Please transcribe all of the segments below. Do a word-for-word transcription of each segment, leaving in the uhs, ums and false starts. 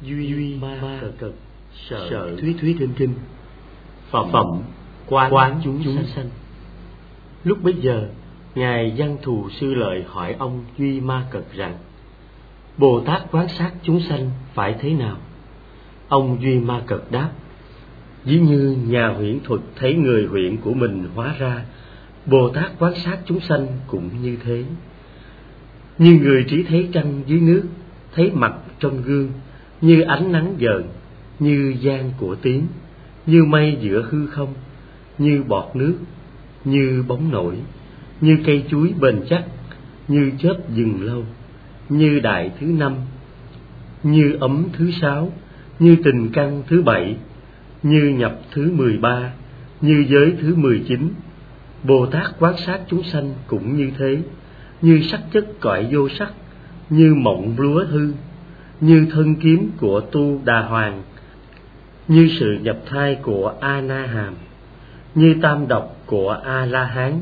duy ma cực sợ thúy thúy trên kinh phẩm, phẩm quán, quán chúng, chúng sanh. Lúc bấy giờ, ngài Văn Thù Sư Lợi hỏi ông Duy Ma Cực rằng: Bồ Tát quán sát chúng sanh phải thế nào? Ông Duy Ma Cực đáp: Ví như nhà huyễn thuật thấy người huyễn của mình hóa ra, Bồ Tát quán sát chúng sanh cũng như thế. Như người chỉ thấy trăng dưới nước, thấy mặt trong gương, như ánh nắng vờn, như giang của tiếng, như mây giữa hư không, như bọt nước, như bóng nổi, như cây chuối bền chắc, như chớp dừng lâu, như đại thứ năm, như ấm thứ sáu, như tình căn thứ bảy, như nhập thứ mười ba, như giới thứ mười chín. Bồ Tát quán sát chúng sanh cũng như thế, như sắc chất cõi vô sắc, như mộng lúa hư, như thân kiếm của Tu Đà Hoàng, như sự nhập thai của A Na Hàm, như tam độc của A La Hán,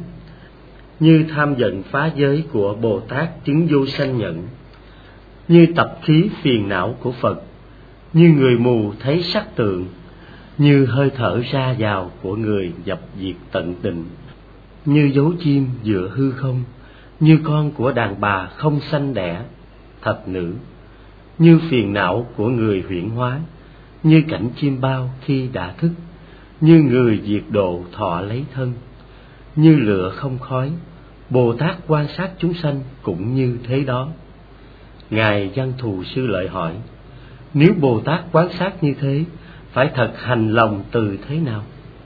như tham giận phá giới của Bồ Tát chứng vô sanh nhẫn, như tập khí phiền não của Phật, như người mù thấy sắc tượng, như hơi thở ra vào của người dập diệt tận định, như dấu chim giữa hư không, như con của đàn bà không sanh đẻ, thạch nữ, như phiền não của người huyễn hóa, như cảnh chim bao khi đã thức, như người diệt độ thọ lấy thân, như lửa không khói. Bồ Tát quan sát chúng sanh cũng như thế đó. Ngài Văn Thù Sư Lợi hỏi: Nếu Bồ Tát quan sát như thế, phải thật hành lòng từ thế nào?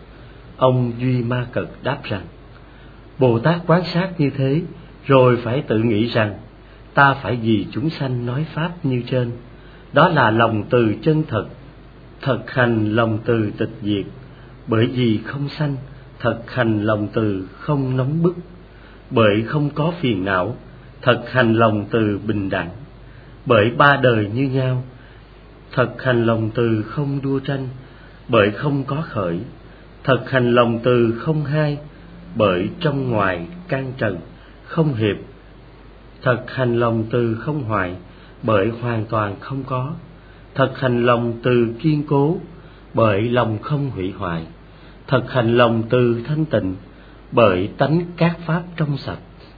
Ông Duy Ma Cực đáp rằng: Bồ Tát quan sát như thế, rồi phải tự nghĩ rằng ta phải vì chúng sanh nói pháp như trên. Đó là lòng từ chân thật, thật hành lòng từ tịch diệt. Bởi vì không sanh, thật hành lòng từ không nóng bức. Bởi không có phiền não, thật hành lòng từ bình đẳng. Bởi ba đời như nhau, thật hành lòng từ không đua tranh. Bởi không có khởi, thật hành lòng từ không hai. Bởi trong ngoài can trần, không hiệp, thật hành lòng từ không hoại. Bởi hoàn toàn không có, thật hành lòng từ kiên cố. Bởi lòng không hủy hoại, thật hành lòng từ thanh tịnh. Bởi tánh các pháp trong sạch,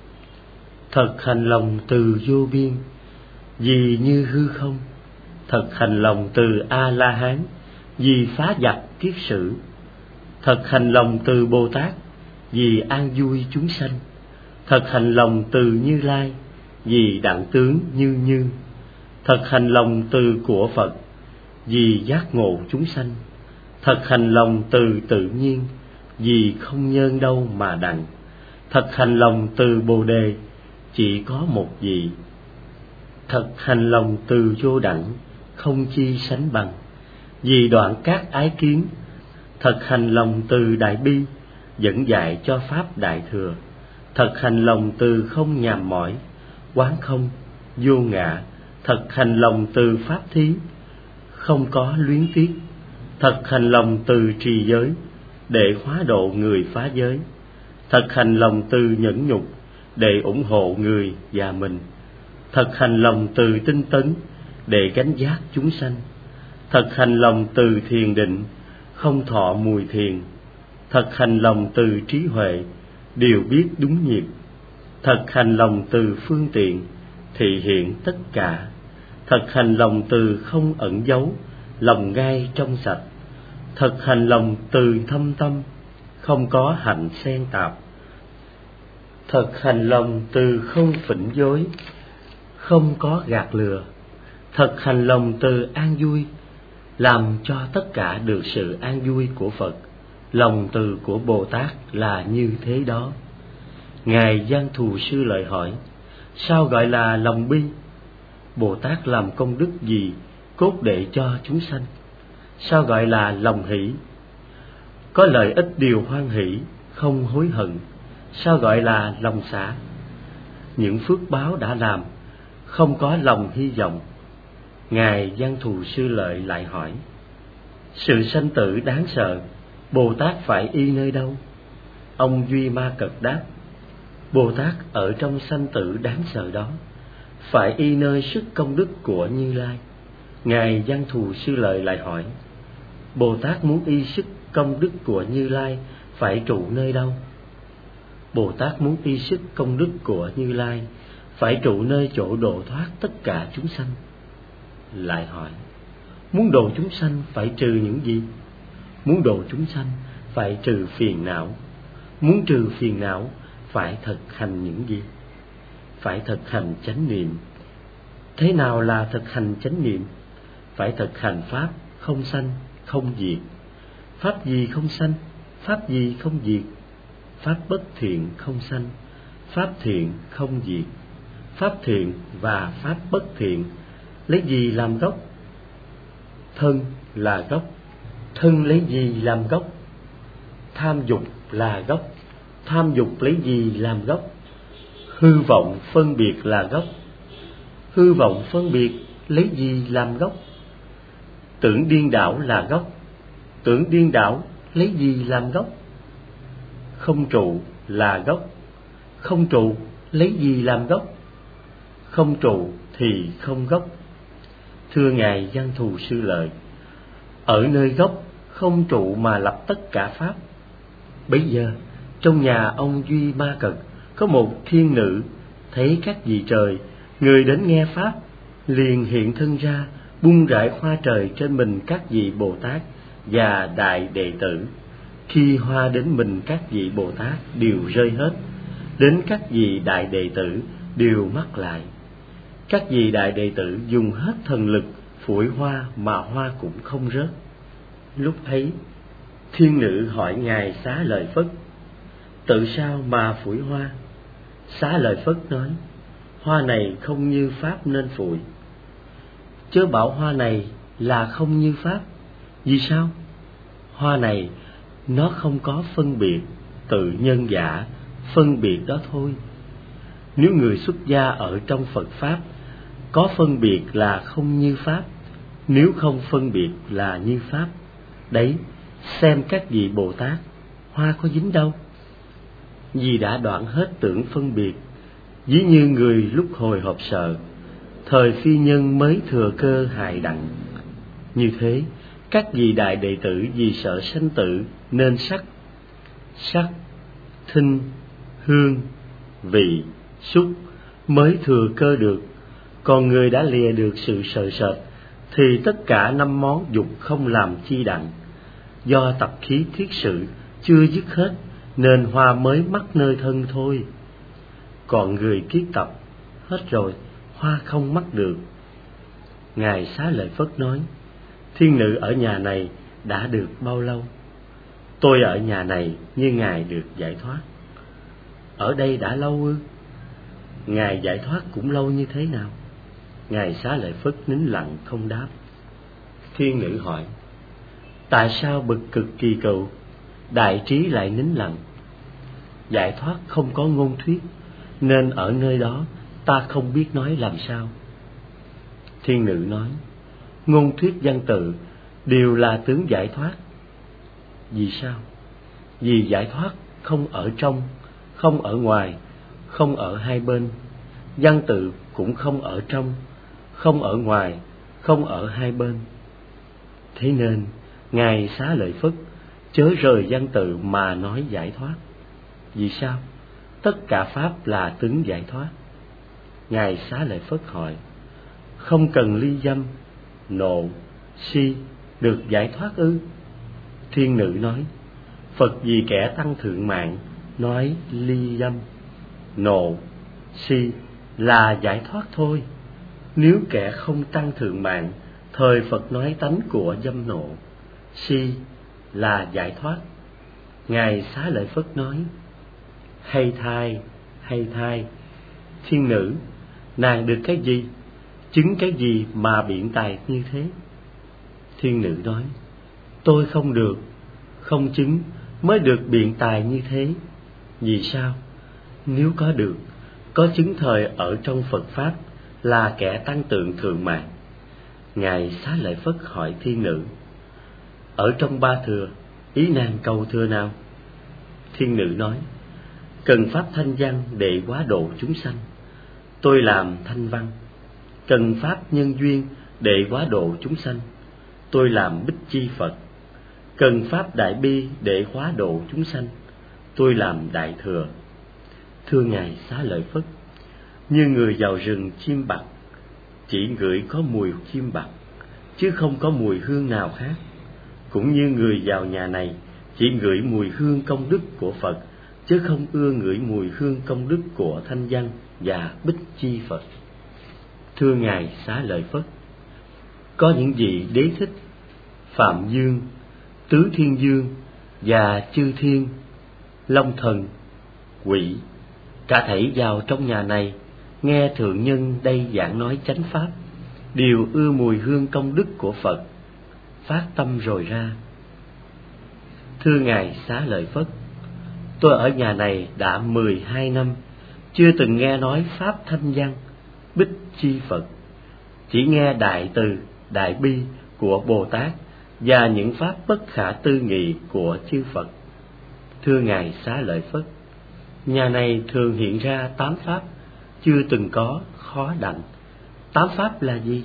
thật hành lòng từ vô biên. Vì như hư không, thật hành lòng từ A La Hán. Vì phá giặc kiết sử, thật hành lòng từ Bồ Tát. Vì an vui chúng sanh, thật hành lòng từ Như Lai. Vì đẳng tướng như như, thật hành lòng từ của Phật. Vì giác ngộ chúng sanh, thật hành lòng từ tự nhiên. Vì không nhân đâu mà đặng, thật hành lòng từ Bồ Đề. Chỉ có một vị, thật hành lòng từ vô đẳng, không chi sánh bằng. Vì đoạn các ái kiến, thật hành lòng từ Đại Bi. Dẫn dạy cho pháp Đại Thừa, thật hành lòng từ không nhàm mỏi. Quán không, vô ngã, thật hành lòng từ pháp thí. Không có luyến tiếc, thật hành lòng từ trì giới. Để hóa độ người phá giới, thật hành lòng từ nhẫn nhục. Để ủng hộ người và mình, thật hành lòng từ tinh tấn. Để gánh giác chúng sanh, thật hành lòng từ thiền định. Không thọ mùi thiền, thật hành lòng từ trí huệ. Điều biết đúng nhịp, thật hành lòng từ phương tiện. Thị hiện tất cả, thật hành lòng từ không ẩn giấu. Lòng ngay trong sạch, thật hành lòng từ thâm tâm. Không có hạnh xen tạp, thật hành lòng từ không phỉnh dối. Không có gạt lừa, thật hành lòng từ an vui. Làm cho tất cả được sự an vui của Phật. Lòng từ của Bồ Tát là như thế đó. Ngài Văn Thù Sư Lợi hỏi: Sao gọi là lòng bi? Bồ Tát làm công đức gì cốt để cho chúng sanh? Sao gọi là lòng hỷ? Có lợi ích điều hoan hỷ, không hối hận. Sao gọi là lòng xả? Những phước báo đã làm, không có lòng hy vọng. Ngài Văn Thù Sư Lợi lại hỏi: Sự sanh tử đáng sợ, Bồ Tát phải y nơi đâu? Ông Duy Ma Cực đáp: Bồ Tát ở trong sanh tử đáng sợ đó, phải y nơi sức công đức của Như Lai. Ngài Văn Thù Sư Lợi lại hỏi: Bồ Tát muốn y sức công đức của Như Lai phải trụ nơi đâu? Bồ Tát muốn y sức công đức của Như Lai phải trụ nơi chỗ độ thoát tất cả chúng sanh. Lại hỏi: Muốn độ chúng sanh phải trừ những gì? Muốn độ chúng sanh phải trừ phiền não. Muốn trừ phiền não phải thực hành những gì? Phải thực hành chánh niệm. Thế nào là thực hành chánh niệm? Phải thực hành pháp không sanh, không diệt. Pháp gì không sanh? Pháp gì không diệt? Pháp bất thiện không sanh, pháp thiện không diệt. Pháp thiện và pháp bất thiện lấy gì làm gốc? Thân là gốc. Thân lấy gì làm gốc? Tham dục là gốc. Tham dục lấy gì làm gốc? Hư vọng phân biệt là gốc. Hư vọng phân biệt lấy gì làm gốc? Tưởng điên đảo là gốc. Tưởng điên đảo lấy gì làm gốc? Không trụ là gốc. Không trụ lấy gì làm gốc? Không trụ thì không gốc. Thưa Ngài Văn Thù Sư Lợi, ở nơi gốc không trụ mà lập tất cả pháp. Bấy giờ trong nhà ông Duy Ma Cật có một thiên nữ thấy các vị trời, người đến nghe pháp, liền hiện thân ra, bung rải hoa trời trên mình các vị Bồ Tát và đại đệ tử. Khi hoa đến mình các vị Bồ Tát đều rơi hết, đến các vị đại đệ tử đều mắc lại. Các vị đại đệ tử dùng hết thần lực phủi hoa mà hoa cũng không rớt. Lúc ấy thiên nữ hỏi Ngài Xá Lợi Phất: Tự sao mà phủi hoa? Xá Lợi Phất nói: Hoa này không như pháp nên phủi. Chớ bảo hoa này là không như pháp. Vì sao? Hoa này nó không có phân biệt, tự nhân giả phân biệt đó thôi. Nếu người xuất gia ở trong Phật Pháp có phân biệt là không như pháp, nếu không phân biệt là như pháp. Đấy, xem các vị Bồ Tát, hoa có dính đâu. Vì đã đoạn hết tưởng phân biệt, ví như người lúc hồi hộp sợ, thời phi nhân mới thừa cơ hại đặng. Như thế, các vị đại đệ tử vì sợ sanh tử nên sắc, sắc, thinh, hương, vị, xúc mới thừa cơ được. Còn người đã lìa được sự sợ sệt thì tất cả năm món dục không làm chi đặng. Do tập khí thiết sự chưa dứt hết nên hoa mới mắc nơi thân thôi. Còn người kiết tập hết rồi, hoa không mắc được. Ngài Xá Lợi Phất nói: Thiên nữ ở nhà này đã được bao lâu? Tôi ở nhà này như Ngài được giải thoát. Ở đây đã lâu ư? Ngài giải thoát cũng lâu như thế nào? Ngài Xá Lợi Phất nín lặng không đáp. Thiên nữ hỏi: Tại sao bực cực kỳ cựu, đại trí lại nín lặng? Giải thoát không có ngôn thuyết, nên ở nơi đó ta không biết nói làm sao. Thiên nữ nói: Ngôn thuyết văn tự đều là tướng giải thoát. Vì sao? Vì giải thoát không ở trong, không ở ngoài, không ở hai bên. Văn tự cũng không ở trong, không ở ngoài, không ở hai bên. Thế nên Ngài Xá Lợi Phất chớ rời văn tự mà nói giải thoát. Vì sao? Tất cả pháp là tướng giải thoát. Ngài Xá Lợi Phất hỏi: Không cần ly dâm, nộ, si được giải thoát ư? Thiên nữ nói: Phật vì kẻ tăng thượng mạng nói ly dâm, nộ, si là giải thoát thôi. Nếu kẻ không tăng thượng mạng, thời Phật nói tánh của dâm nộ, si là giải thoát. Ngài Xá Lợi Phất nói: Hay thai, hay thai. Thiên nữ, nàng được cái gì, chứng cái gì mà biện tài như thế? Thiên nữ nói: Tôi không được, không chứng mới được biện tài như thế. Vì sao? Nếu có được, có chứng thời ở trong Phật Pháp là kẻ tăng tượng thượng mạng. Ngài Xá Lợi Phất hỏi thiên nữ: Ở trong ba thừa, ý nàng cầu thừa nào? Thiên nữ nói: Cần pháp thanh văn để quá độ chúng sanh, tôi làm thanh văn. Cần pháp nhân duyên để hóa độ chúng sanh, tôi làm Bích Chi Phật. Cần pháp đại bi để hóa độ chúng sanh, tôi làm Đại Thừa. Thưa Ngài Xá Lợi Phất, như người vào rừng chim bặt, chỉ ngửi có mùi chim bặt, chứ không có mùi hương nào khác. Cũng như người vào nhà này, chỉ ngửi mùi hương công đức của Phật, chứ không ưa ngửi mùi hương công đức của Thanh Văn và Bích Chi Phật. Thưa Ngài Xá Lợi Phất, có những vị Đế Thích, Phạm Dương, Tứ Thiên Dương và Chư Thiên, Long Thần, Quỷ, cả thảy vào trong nhà này, nghe thượng nhân đây giảng nói chánh pháp, đều ưa mùi hương công đức của Phật, phát tâm rồi ra. Thưa Ngài Xá Lợi Phất, tôi ở nhà này đã mười hai năm, chưa từng nghe nói pháp Thanh Văn, Bích Chi Phật, chỉ nghe đại từ, đại bi của Bồ Tát và những pháp bất khả tư nghị của chư Phật. Thưa Ngài Xá Lợi Phất, nhà này thường hiện ra tám pháp chưa từng có, khó đặng. Tám pháp là gì?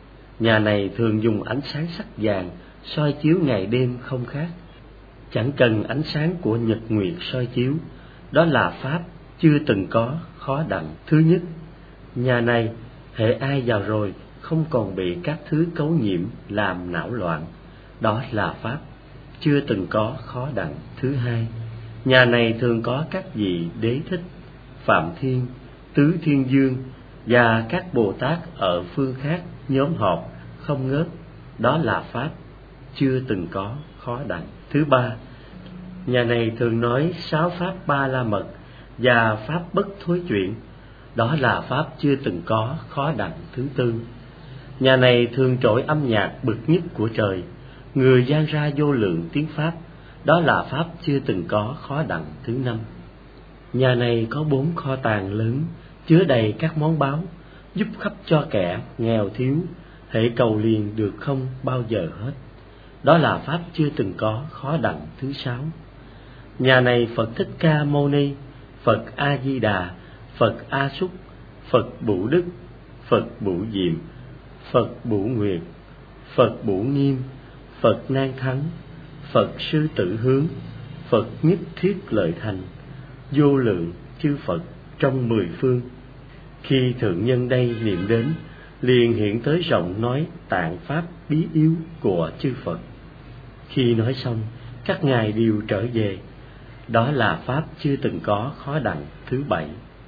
Nhà này thường dùng ánh sáng sắc vàng soi chiếu ngày đêm không khác, chẳng cần ánh sáng của nhật nguyệt soi chiếu. Đó là pháp chưa từng có, khó đặng. Thứ nhất, nhà này hễ ai vào rồi không còn bị các thứ cấu nhiễm làm não loạn. Đó là pháp chưa từng có, khó đặng. Thứ hai, nhà này thường có các vị Đế Thích, Phạm Thiên, Tứ Thiên Dương và các Bồ Tát ở phương khác nhóm họp không ngớt. Đó là pháp chưa từng có, khó đặng. Thứ ba, nhà này thường nói sáu pháp Ba La Mật và pháp bất thối chuyển. Đó là pháp chưa từng có, khó đặng. Thứ tư, nhà này thường trỗi âm nhạc bực nhất của trời, người gian ra vô lượng tiếng pháp. Đó là pháp chưa từng có, khó đặng. Thứ năm, nhà này có bốn kho tàng lớn chứa đầy các món báu, giúp khắp cho kẻ nghèo thiếu, hễ cầu liền được không bao giờ hết. Đó là pháp chưa từng có, khó đặng. Thứ sáu, nhà này Phật Thích Ca Mâu Ni, Phật A Di Đà, Phật A Súc, Phật Bủ Đức, Phật Bủ Diệm, Phật Bủ Nguyệt, Phật Bủ Nghiêm, Phật Nan Thắng, Phật Sư Tử Hướng, Phật Nhất Thiết Lợi Thành, vô lượng chư Phật trong mười phương. Khi thượng nhân đây niệm đến, liền hiện tới rộng nói tạng pháp bí yếu của chư Phật. Khi nói xong, các ngài đều trở về. Đó là pháp chưa từng có, khó đặng. Thứ bảy,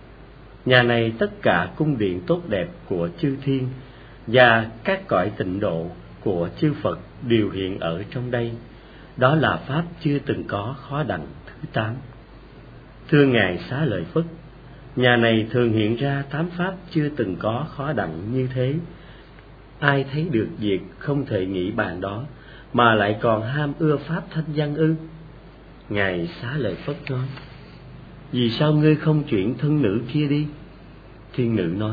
nhà này tất cả cung điện tốt đẹp của chư thiên và các cõi tịnh độ của chư Phật đều hiện ở trong đây. Đó là pháp chưa từng có, khó đặng. Thứ tám, thưa Ngài Xá Lợi Phất, nhà này thường hiện ra tám pháp chưa từng có, khó đặng như thế. Ai thấy được việc không thể nghĩ bàn đó, mà lại còn ham ưa pháp Thanh Văn ư? Ngài Xá Lợi Phất nói, vì sao ngươi không chuyển thân nữ kia đi? Thiên nữ nói,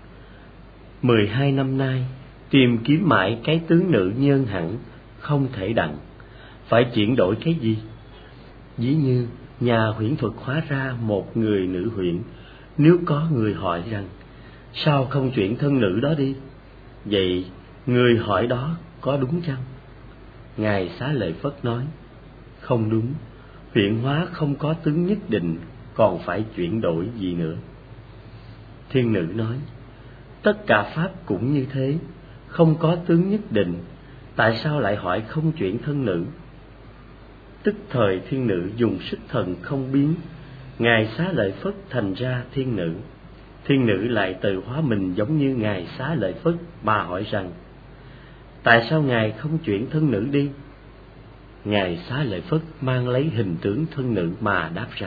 mười hai năm nay tìm kiếm mãi cái tướng nữ nhân hẳn, không thể đặng. Phải chuyển đổi cái gì? Ví như nhà huyễn thuật hóa ra một người nữ huyễn, nếu có người hỏi rằng sao không chuyển thân nữ đó đi, vậy người hỏi đó có đúng chăng? Ngài Xá Lợi Phất nói, không đúng. Huyễn hóa không có tướng nhất định, còn phải chuyển đổi gì nữa? Thiên nữ nói, tất cả pháp cũng như thế, không có tướng nhất định, tại sao lại hỏi không chuyển thân nữ? Tức thời thiên nữ dùng sức thần không biến, Ngài Xá Lợi Phất thành ra thiên nữ. Thiên nữ lại tự hóa mình giống như Ngài Xá Lợi Phất mà hỏi rằng, tại sao Ngài không chuyển thân nữ đi? Ngài Xá Lợi Phất mang lấy hình tướng thân nữ mà đáp rằng,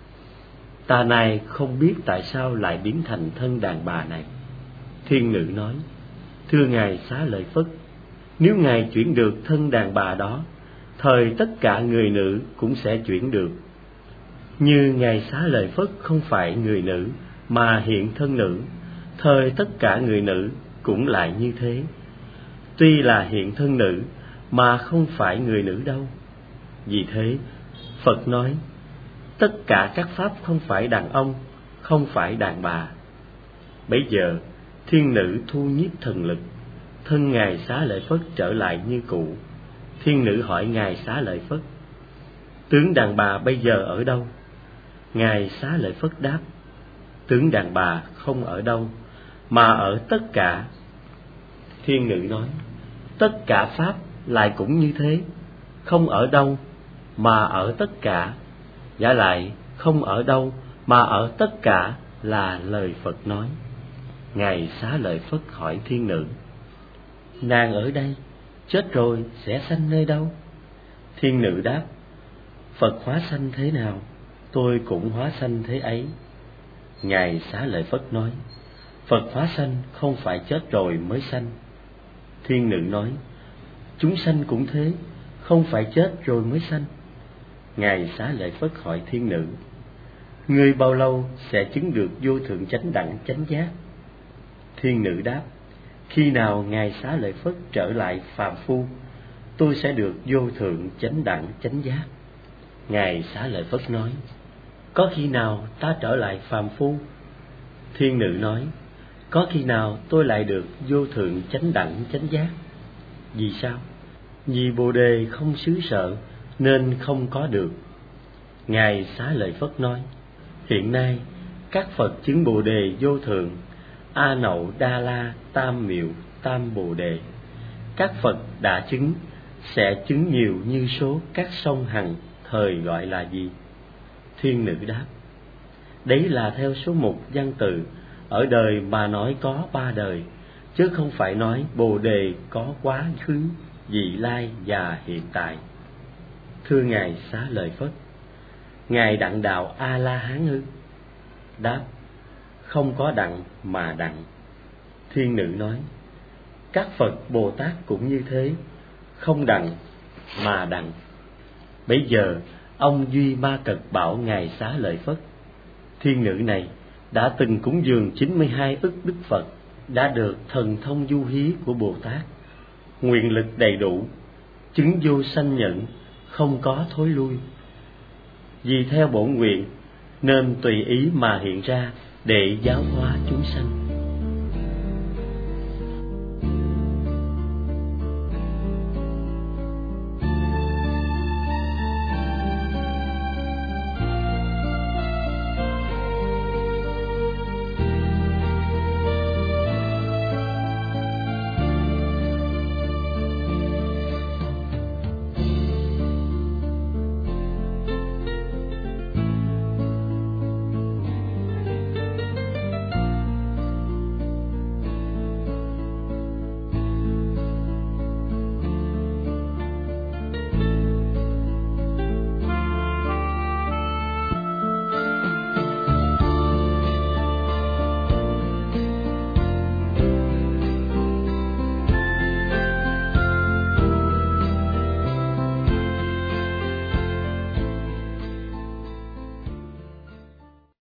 ta này không biết tại sao lại biến thành thân đàn bà này. Thiên nữ nói, thưa Ngài Xá Lợi Phất, nếu Ngài chuyển được thân đàn bà đó, thời tất cả người nữ cũng sẽ chuyển được. Như Ngài Xá Lợi Phất không phải người nữ mà hiện thân nữ, thời tất cả người nữ cũng lại như thế. Tuy là hiện thân nữ mà không phải người nữ đâu. Vì thế Phật nói, tất cả các pháp không phải đàn ông, không phải đàn bà. Bấy giờ thiên nữ thu nhiếp thần lực, thân Ngài Xá Lợi Phất trở lại như cũ. Thiên nữ hỏi Ngài Xá Lợi Phất: tướng đàn bà bây giờ ở đâu? Ngài Xá Lợi Phất đáp: tướng đàn bà không ở đâu, mà ở tất cả. Thiên nữ nói: tất cả pháp lại cũng như thế, không ở đâu mà ở tất cả. Giả lại không ở đâu mà ở tất cả là lời Phật nói. Ngài Xá Lợi Phất hỏi thiên nữ: nàng ở đây chết rồi sẽ sanh nơi đâu? Thiên nữ đáp: Phật hóa sanh thế nào, tôi cũng hóa sanh thế ấy. Ngài Xá Lợi Phất nói: Phật hóa sanh không phải chết rồi mới sanh. Thiên nữ nói: chúng sanh cũng thế, không phải chết rồi mới sanh. Ngài Xá Lợi Phất hỏi thiên nữ: ngươi bao lâu sẽ chứng được vô thượng chánh đẳng chánh giác? Thiên nữ đáp: khi nào Ngài Xá Lợi Phất trở lại phàm phu, tôi sẽ được vô thượng chánh đẳng chánh giác. Ngài Xá Lợi Phất nói: có khi nào ta trở lại phàm phu? Thiên nữ nói: có khi nào tôi lại được vô thượng chánh đẳng chánh giác? Vì sao? Vì Bồ Đề không xứ sợ nên không có được. Ngài Xá Lợi Phất nói: hiện nay các Phật chứng Bồ Đề vô thượng, A Nậu Đa La Tam Miệu Tam Bồ Đề. Các Phật đã chứng sẽ chứng nhiều như số các sông Hằng, thời gọi là gì? Thiên nữ đáp: đấy là theo số mục văn từ, ở đời mà nói có ba đời, chứ không phải nói Bồ Đề có quá khứ, vị lai và hiện tại. Thưa Ngài Xá Lợi Phất, Ngài đặng đạo A La Hán ư? Đáp: không có đặng mà đặng. Thiên nữ nói: các Phật Bồ Tát cũng như thế, không đặng mà đặng. Bấy giờ ông Duy Ma Cật bảo Ngài Xá Lợi Phất: thiên nữ này đã từng cúng dường chín mươi hai ức Đức Phật, đã được thần thông du hí của Bồ Tát, nguyện lực đầy đủ, chứng vô sanh nhận, không có thối lui. Vì theo bổn nguyện nên tùy ý mà hiện ra để giáo hóa chúng sanh.